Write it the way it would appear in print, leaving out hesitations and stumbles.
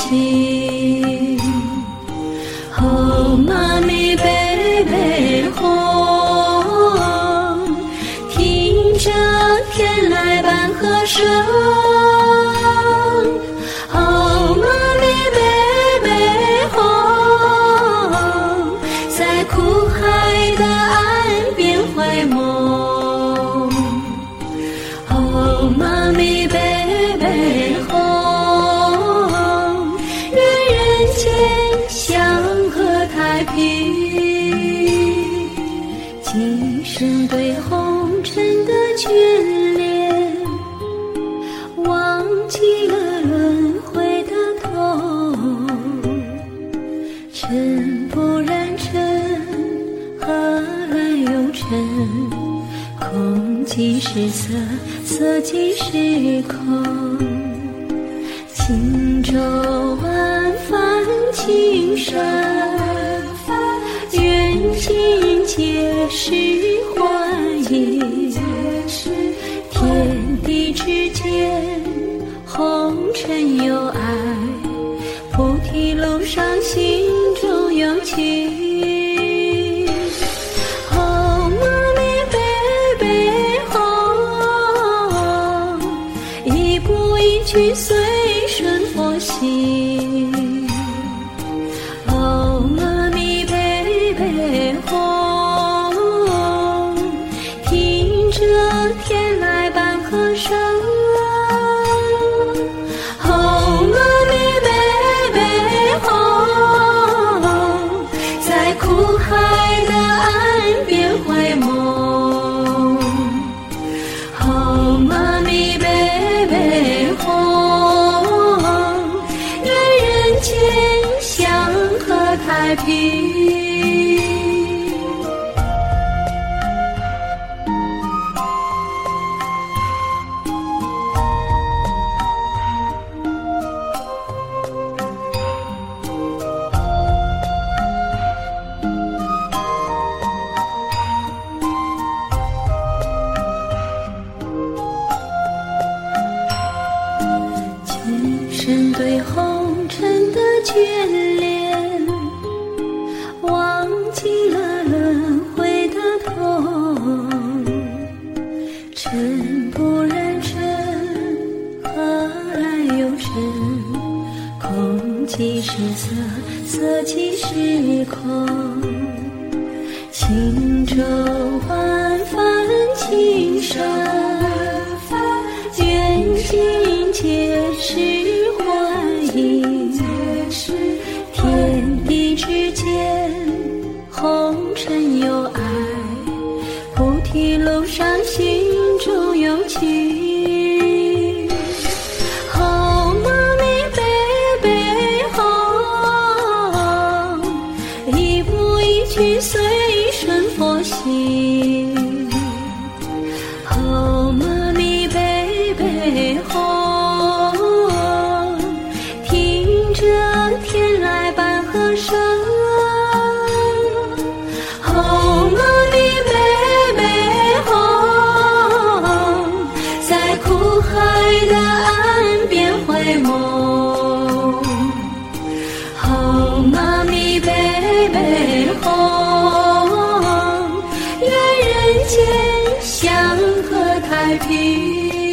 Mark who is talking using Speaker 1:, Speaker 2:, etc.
Speaker 1: 心。Oh mommy baby home， 听着天籁般和声。Oh mommy baby home， 在苦海的岸边回眸。Oh mommy baby home， 愿人间祥和太平。今生对红尘的眷恋，忘记了轮回的痛。尘不染尘，何来有尘？空即是色，色即是空。轻舟万帆轻声，愿尽皆是欢喜。天地之间，红尘有爱，菩提路上心中有情。Oh mommy baby home， 一步一句随顺佛心。Oh mommy baby home， 听着天籁般和声。Oh mommy baby home， 在苦海的岸边回眸。Oh mommy baby home， 愿人间祥和太平。今生对红尘的眷恋，忘记了轮回的痛。尘不染尘，何来有尘？空即是色，色即是空。轻舟万帆轻声，愿尽皆是欢喜。天地之间，红尘有爱，菩提路上心中有情。Oh mommy baby home， 一步一句随顺佛心。Oh mommy baby home， 听着天籁般和声。Oh mommy baby home， 在苦海的岸边回眸。Oh mommy baby home， 愿人间祥和太平。